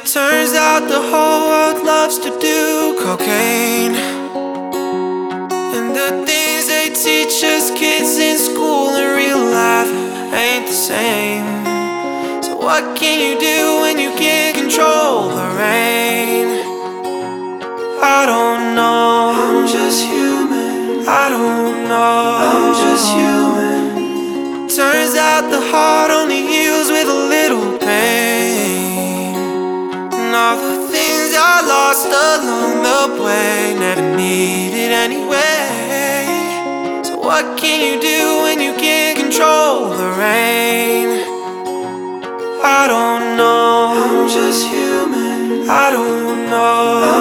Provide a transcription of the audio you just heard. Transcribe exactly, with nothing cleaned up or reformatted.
Turns out the whole world loves to do cocaine, and the things they teach us kids in school in real life ain't the same. So what can you do when you can't control the rain? I don't know, I'm just human. I don't know, I'm just human. Turns out the heart only heals with a little pain. And all the things I lost along the way never needed anyway. So what can you do when you can't control the rain? I don't know, I'm just human. I don't know.